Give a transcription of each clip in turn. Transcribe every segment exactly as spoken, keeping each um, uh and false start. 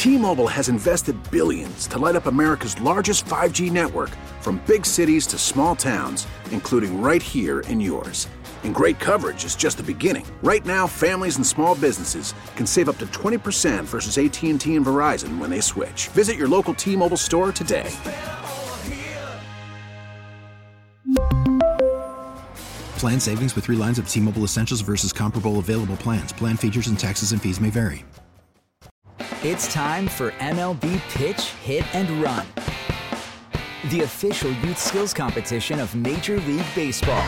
T-Mobile has invested billions to light up America's largest five G network, from big cities to small towns, including right here in yours. And great coverage is just the beginning. Right now, families and small businesses can save up to twenty percent versus A T and T and Verizon when they switch. Visit your local T-Mobile store today. Plan savings with three lines of T-Mobile Essentials versus comparable available plans. Plan features and taxes and fees may vary. It's time for M L B Pitch, Hit, and Run, the official youth skills competition of Major League Baseball.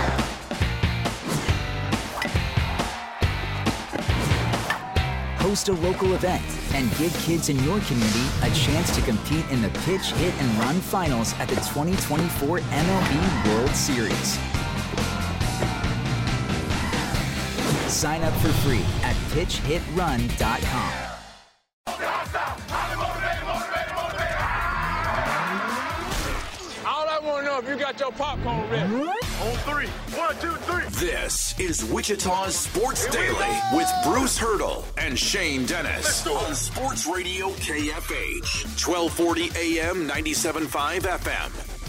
Host a local event and give kids in your community a chance to compete in the Pitch, Hit, and Run finals at the twenty twenty-four M L B World Series. Sign up for free at pitch hit run dot com. All I want to know if you got your popcorn ready. On three. One, two, three. This is Wichita's Sports Daily with Bruce Hurdle and Shane Dennis on Sports Radio K F H, twelve forty A M, ninety-seven point five F M.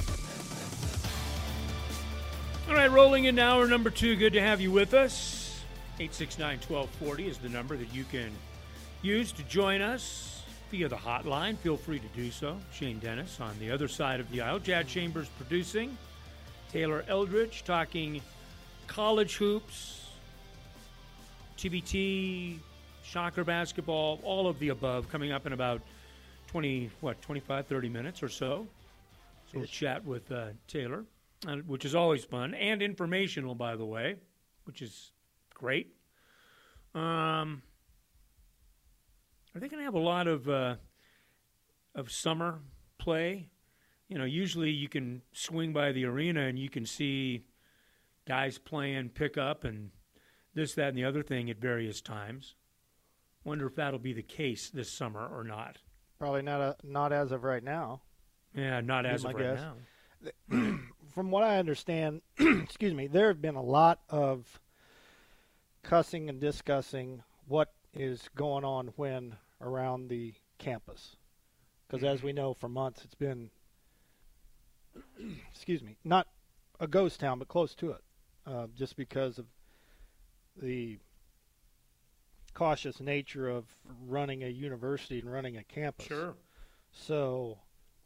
All right, rolling in hour number two. Good to have you with us. eight six nine, one two four zero is the number that you can use to join us via the hotline. Feel free to do so. Shane Dennis on the other side of the aisle. Jad Chambers producing. Taylor Eldridge talking college hoops, T B T, Shocker basketball, all of the above coming up in about twenty, what, twenty-five, thirty minutes or so. So we'll chat with uh, Taylor, uh, which is always fun and informational, by the way, which is great. Um, are they going to have a lot of uh, of summer play? You know, usually you can swing by the arena and you can see guys playing pickup and this, that, and the other thing at various times. Wonder if that'll be the case this summer or not. Probably not a, not as of right now. Yeah, not as of right guess. now. From what I understand, excuse me, there have been a lot of cussing and discussing what is going on when around the campus. Because as we know, for months it's been, excuse me, not a ghost town, but close to it, uh, just because of the cautious nature of running a university and running a campus. Sure. So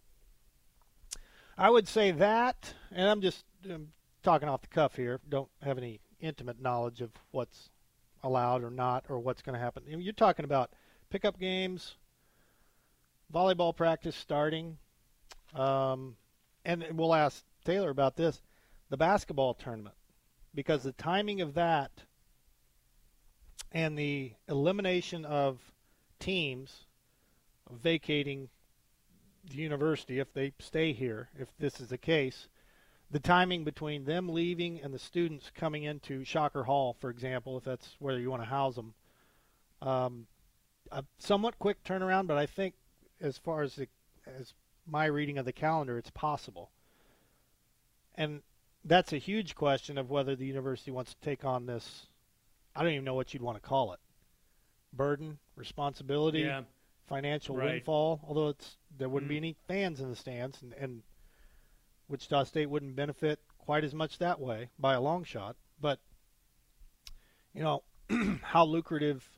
I would say that, and I'm just I'm talking off the cuff here, don't have any intimate knowledge of what's allowed or not or what's going to happen. You're talking about pickup games, volleyball practice starting, um, and we'll ask Taylor about this, the basketball tournament, because the timing of that and the elimination of teams vacating the university, if they stay here, if this is the case, the timing between them leaving and the students coming into Shocker Hall, for example, if that's where you want to house them, um, a somewhat quick turnaround, but I think as far as the, as my reading of the calendar, it's possible. And that's a huge question of whether the university wants to take on this, I don't even know what you'd want to call it, burden, responsibility, Yeah. financial Right. windfall, although it's there wouldn't Mm. be any fans in the stands, and, and Wichita State wouldn't benefit quite as much that way by a long shot. But, you know, how lucrative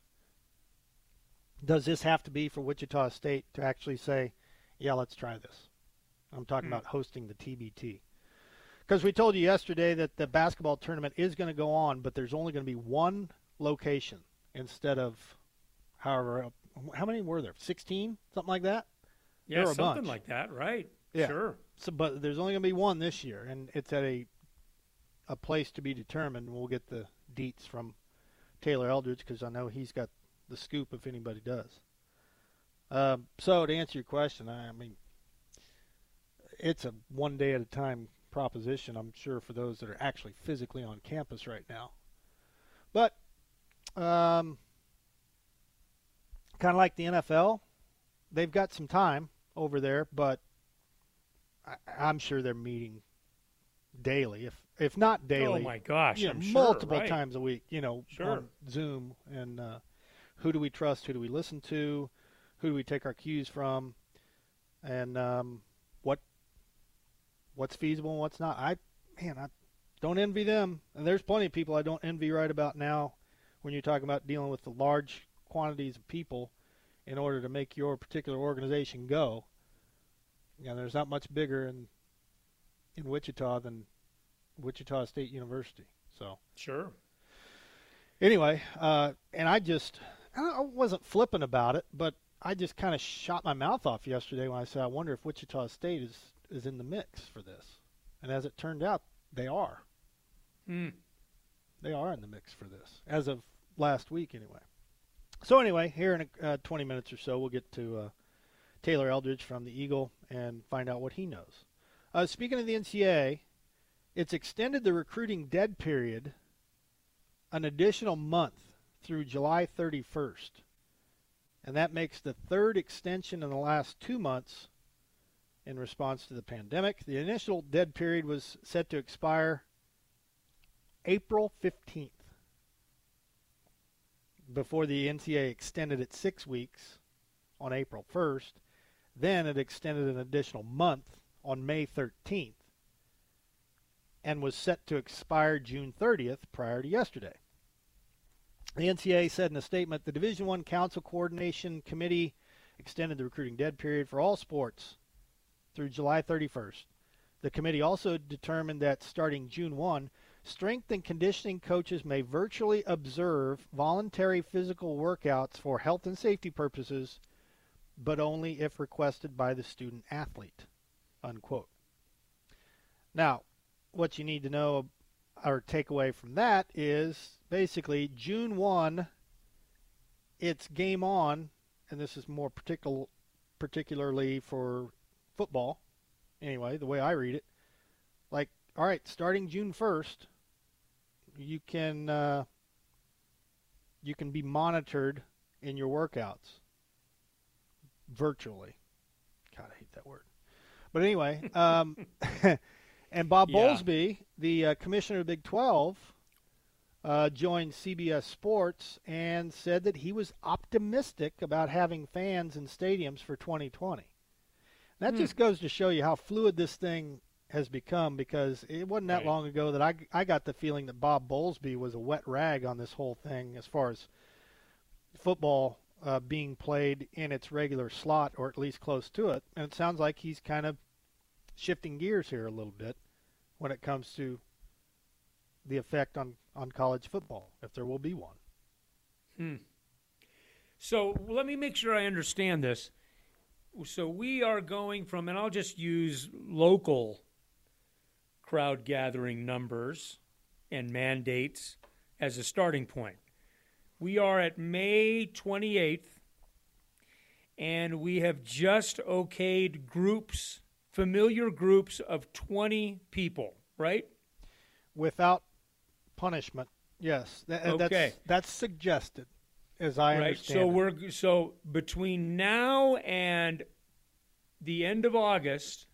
does this have to be for Wichita State to actually say, yeah, let's try this? I'm talking Mm. about hosting the T B T. Because we told you yesterday that the basketball tournament is going to go on, but there's only going to be one location instead of however, how many were there? sixteen? Something like that? Yeah, There were a something bunch. like that, right? Yeah. Sure. So, but there's only going to be one this year, and it's at a a place to be determined. We'll get the deets from Taylor Eldridge because I know he's got the scoop if anybody does. Um, so to answer your question, I, I mean, it's a one day at a time proposition, I'm sure, for those that are actually physically on campus right now. But um, kind of like the N F L, they've got some time over there, but I, I'm sure they're meeting daily, if if not daily. Oh my gosh, you know, I'm sure, multiple right. times a week. You know, Sure. on Zoom, and uh, who do we trust? Who do we listen to? who do we take our cues from, and um, what what's feasible and what's not. I man, I don't envy them. And there's plenty of people I don't envy right about now when you're talking about dealing with the large quantities of people in order to make your particular organization go. You know, there's not much bigger in in Wichita than Wichita State University. So sure. Anyway, uh, and I just I wasn't flippant about it, but I just kind of shot my mouth off yesterday when I said I wonder if Wichita State is is in the mix for this. And as it turned out, they are. Mm. They are in the mix for this as of last week, anyway. So anyway, here in uh, twenty minutes or so, we'll get to uh, Taylor Eldridge from the Eagle and find out what he knows. Uh, speaking of the N C double A, it's extended the recruiting dead period an additional month through July thirty-first. And that makes the third extension in the last two months in response to the pandemic. The initial dead period was set to expire April fifteenth. Before the N C double A extended it six weeks on April first. Then it extended an additional month on May thirteenth and was set to expire June thirtieth prior to yesterday. The N C double A said in a statement, the Division I Council Coordination Committee extended the recruiting dead period for all sports through July thirty-first. The committee also determined that starting June first, strength and conditioning coaches may virtually observe voluntary physical workouts for health and safety purposes, but only if requested by the student athlete, unquote. Now, what you need to know or take away from that is basically June first, it's game on, and this is more particular, particularly for football, anyway, the way I read it. Like, all right, starting June first, you can uh, you can be monitored in your workouts virtually. God, I hate that word. But anyway, um, and Bob Yeah. Bowlesby, the uh, commissioner of Big twelve, uh, joined C B S Sports and said that he was optimistic about having fans in stadiums for twenty twenty. That Hmm. just goes to show you how fluid this thing has become, because it wasn't that Right. long ago that I, I got the feeling that Bob Bowlesby was a wet rag on this whole thing as far as football uh, being played in its regular slot, or at least close to it. And it sounds like he's kind of shifting gears here a little bit when it comes to the effect on, on college football, if there will be one. Hmm. So let me make sure I understand this. So we are going from, and I'll just use local crowd gathering numbers and mandates as a starting point. We are at May twenty-eighth, and we have just okayed groups, familiar groups of twenty people, right? Without punishment, yes. That, Okay. That's, that's suggested, as I Right. understand So it. we're so between now and the end of August,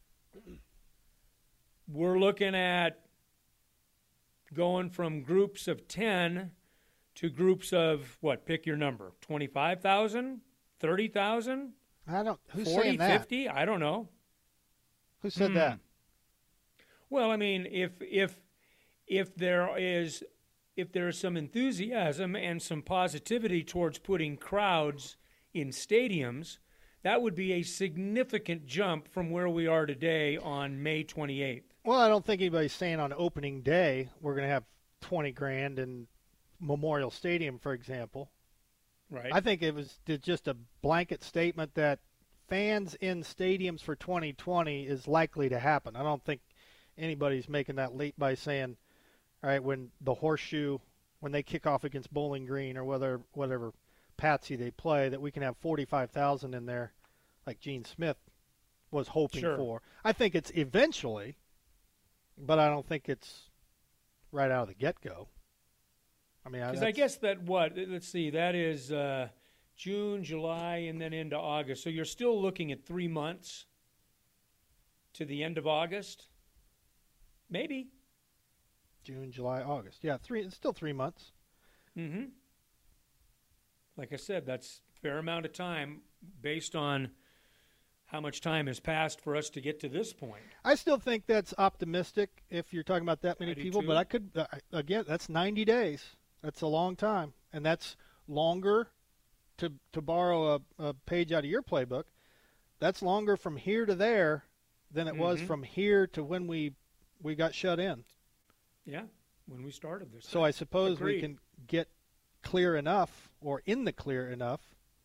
we're looking at going from groups of ten to groups of what? Pick your number: twenty-five thousand, thirty thousand, I don't. Who's forty, saying that? fifty. I don't know. Who said Hmm. that? Well, I mean, if if if there is if there is some enthusiasm and some positivity towards putting crowds in stadiums, that would be a significant jump from where we are today on May twenty-eighth. Well, I don't think anybody's saying on opening day we're going to have twenty grand in Memorial Stadium, for example. Right. I think it was just a blanket statement that fans in stadiums for twenty twenty is likely to happen. I don't think anybody's making that leap by saying, all right, when the Horseshoe, when they kick off against Bowling Green or whether whatever Patsy they play, that we can have forty-five thousand in there like Gene Smith was hoping Sure. for. I think it's eventually, but I don't think it's right out of the get-go. I mean, Because I guess that what? Let's see. That is uh, June, July, and then into August. So you're still looking at three months to the end of August? Maybe. June, July, August. Yeah, three. It's still three months. Mm-hmm. Like I said, that's a fair amount of time based on how much time has passed for us to get to this point. I still think that's optimistic if you're talking about that many I do people, too. but I could, uh, again, that's ninety days. That's a long time, and that's longer, to to borrow a, a page out of your playbook, that's longer from here to there than it mm-hmm. was from here to when we we got shut in. Yeah, when we started this. So I suppose Agreed. we can get clear enough, or in the clear enough,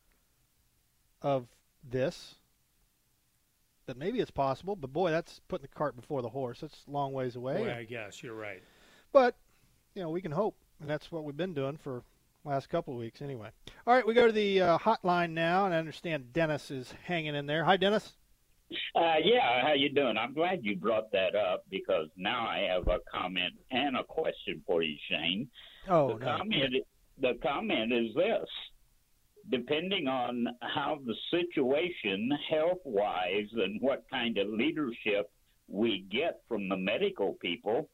of this, that maybe it's possible. But, boy, that's putting the cart before the horse. It's a long ways away. Boy, I guess you're right. But, you know, we can hope, and that's what we've been doing for the last couple of weeks anyway. All right, we go to the uh, hotline now, and I understand Dennis is hanging in there. Hi, Dennis. Uh, yeah, how you doing? I'm glad you brought that up because now I have a comment and a question for you, Shane. Oh, the no. comment, the comment is this. Depending on how the situation health-wise and what kind of leadership we get from the medical people,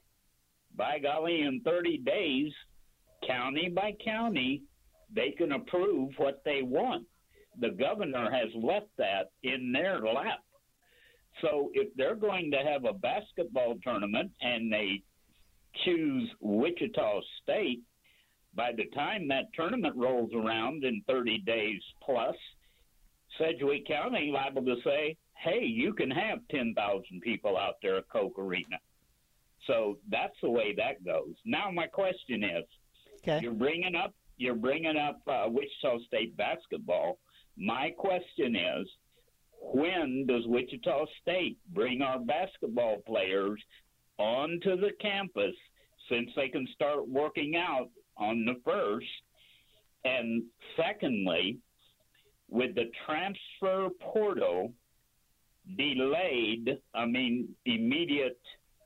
by golly, in thirty days, county by county, they can approve what they want. The governor has left that in their lap. So if they're going to have a basketball tournament and they choose Wichita State, by the time that tournament rolls around in thirty days plus, Sedgwick County liable to say, hey, you can have ten thousand people out there at Koch Arena. So that's the way that goes. Now my question is, okay. you're bringing up you're bringing up uh, Wichita State basketball. My question is, when does Wichita State bring our basketball players onto the campus since they can start working out on the first? And secondly, with the transfer portal delayed, I mean, immediate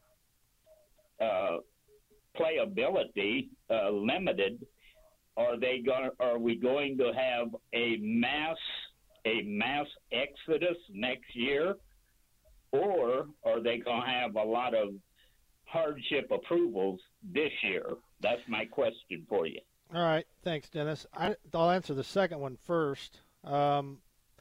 uh, playability uh, limited, are they going? Are we going to have a mass a mass exodus next year, or are they going to have a lot of hardship approvals this year? That's my question for you. All right, thanks, Dennis. I, I'll answer the second one first. Um,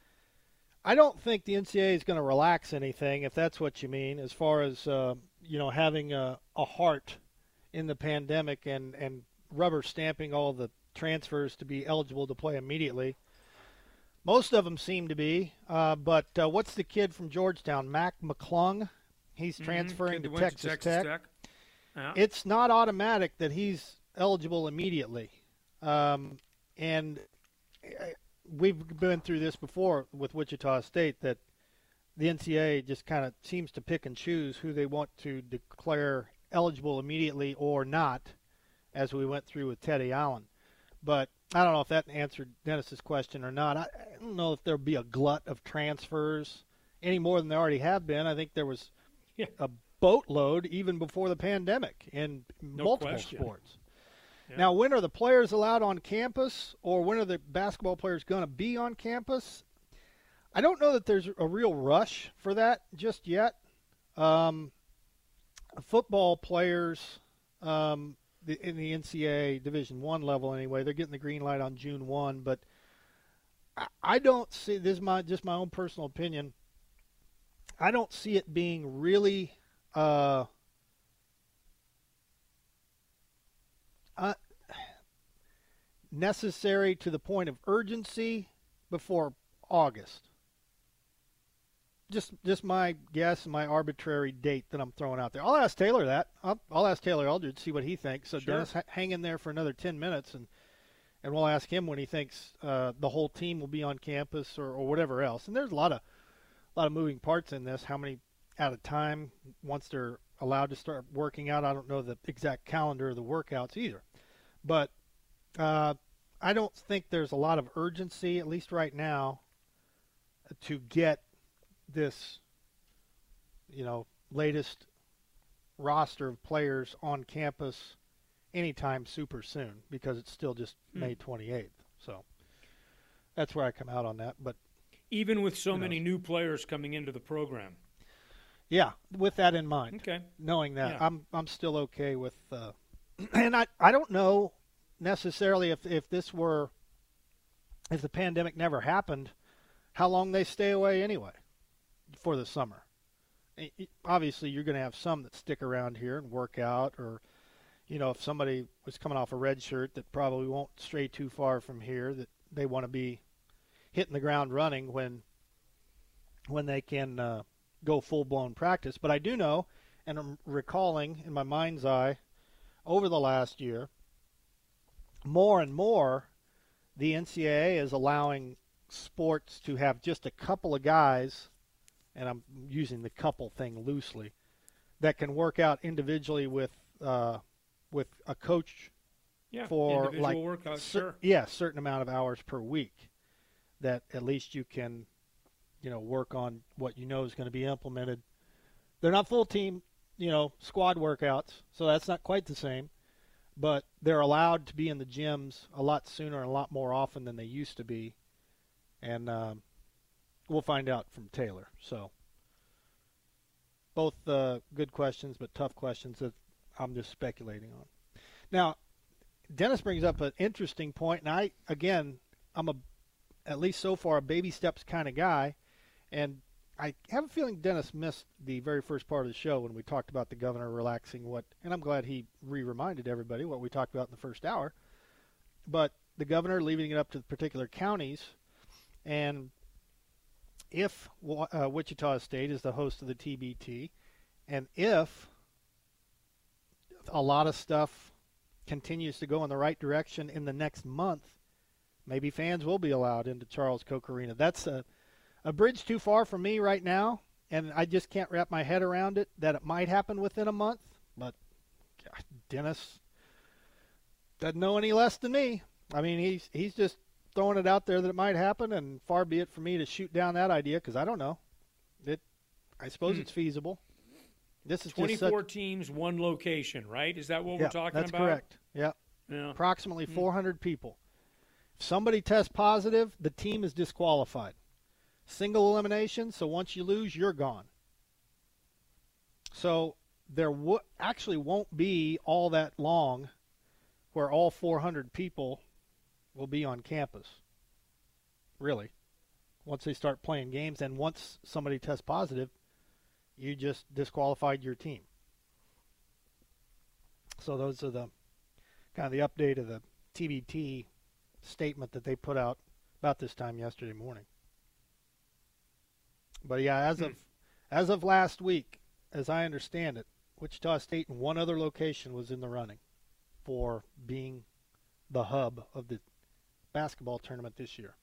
I don't think the N C double A is going to relax anything, if that's what you mean, as far as uh, you know, having a, a heart in the pandemic and, and rubber stamping all the transfers to be eligible to play immediately. Most of them seem to be, uh, but uh, what's the kid from Georgetown, Mac McClung? He's transferring mm-hmm. to Texas, to Texas Tech. Tech. Yeah. It's not automatic that he's eligible immediately. Um, and we've been through this before with Wichita State, that the N C double A just kind of seems to pick and choose who they want to declare eligible immediately or not, as we went through with Teddy Allen. But I don't know if that answered Dennis's question or not. I, I don't know if there'll be a glut of transfers any more than there already have been. I think there was yeah. a boatload even before the pandemic in no multiple question. sports. Yeah. Now, when are the players allowed on campus, or when are the basketball players going to be on campus? I don't know that there's a real rush for that just yet. Um, football players um, the, in the N C double A Division One level anyway, they're getting the green light on June first, but I, I don't see, this is my, just my own personal opinion, I don't see it being really uh, uh, necessary to the point of urgency before August. Just just my guess, my arbitrary date that I'm throwing out there. I'll ask Taylor that. I'll, I'll ask Taylor Eldridge, see what he thinks. So Sure. Dennis, ha- hang in there for another ten minutes, and and we'll ask him when he thinks uh, the whole team will be on campus or, or whatever else. And there's a lot of a lot of moving parts in this. How many at a time once they're allowed to start working out? I don't know the exact calendar of the workouts either. But uh, I don't think there's a lot of urgency, at least right now, to get this, you know, latest roster of players on campus anytime super soon, because it's still just hmm. May twenty-eighth. So that's where I come out on that. But even with so you know, many new players coming into the program. Yeah, with that in mind. Okay. Knowing that, yeah. I'm I'm still okay with uh, and I I don't know necessarily if if this were if the pandemic never happened, how long they stay away anyway for the summer. Obviously, you're going to have some that stick around here and work out, or, you know, if somebody was coming off a red shirt that probably won't stray too far from here, that they want to be hitting the ground running when when they can uh, go full-blown practice. But I do know, and I'm recalling in my mind's eye over the last year, more and more the N C double A is allowing sports to have just a couple of guys, and I'm using the couple thing loosely, that can work out individually with uh, with a coach yeah, for like workouts, cer- sure. yeah, certain amount of hours per week, that at least you can, you know, work on what you know is going to be implemented. They're not full team, you know, squad workouts, so that's not quite the same, but they're allowed to be in the gyms a lot sooner and a lot more often than they used to be, and um, we'll find out from Taylor. So both uh, good questions, but tough questions that I'm just speculating on. Now, Dennis brings up an interesting point, and I, again, I'm a, at least so far, a baby steps kind of guy, and I have a feeling Dennis missed the very first part of the show when we talked about the governor relaxing what, and I'm glad he re-reminded everybody what we talked about in the first hour, but the governor leaving it up to the particular counties, and if uh, Wichita State is the host of the T B T, and if a lot of stuff continues to go in the right direction in the next month, maybe fans will be allowed into Charles Koch Arena. That's a, a bridge too far for me right now, and I just can't wrap my head around it, that it might happen within a month. But gosh, Dennis doesn't know any less than me. I mean, he's he's just throwing it out there that it might happen, and far be it for me to shoot down that idea, because I don't know. It, I suppose hmm. it's feasible. This is twenty-four just such, teams, one location, right? Is that what yeah, we're talking that's about? That's correct. Yeah. yeah. Approximately hmm. four hundred people. If somebody tests positive, the team is disqualified. Single elimination, so once you lose, you're gone. So there w- actually won't be all that long where all four hundred people will be on campus. Really. Once they start playing games, and once somebody tests positive, you just disqualified your team. So those are the kind of the update of the T B T statement that they put out about this time yesterday morning. But yeah, as of as of last week, as I understand it, Wichita State and one other location was in the running for being the hub of the basketball tournament this year.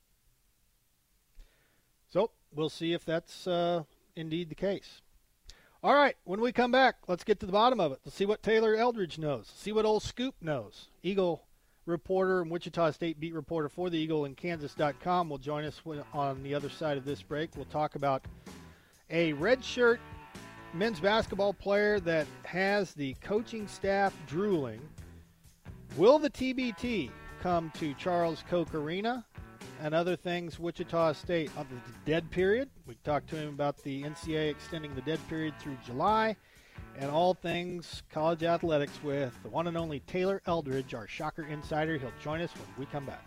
So we'll see if that's uh, indeed the case. All right, when we come back, let's get to the bottom of it. Let's see what Taylor Eldridge knows. See what old Scoop knows. Eagle reporter and Wichita State beat reporter for the Eagle in Kansas dot com will join us on the other side of this break. We'll talk about a redshirt men's basketball player that has the coaching staff drooling. Will the T B T come to Charles Koch Arena? And other things, Wichita State on the dead period. We talked to him about the N C double A extending the dead period through July, and all things college athletics with the one and only Taylor Eldridge, our Shocker Insider. He'll join us when we come back.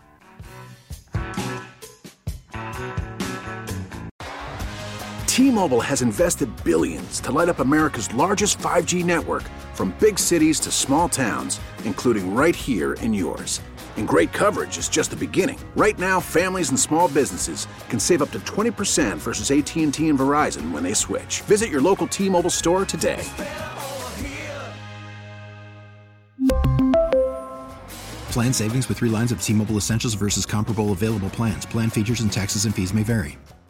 T-Mobile has invested billions to light up America's largest five G network, from big cities to small towns, including right here in yours. And great coverage is just the beginning. Right now, families and small businesses can save up to twenty percent versus A T and T and Verizon when they switch. Visit your local T-Mobile store today. Plan savings with three lines of T-Mobile Essentials versus comparable available plans. Plan features and taxes and fees may vary.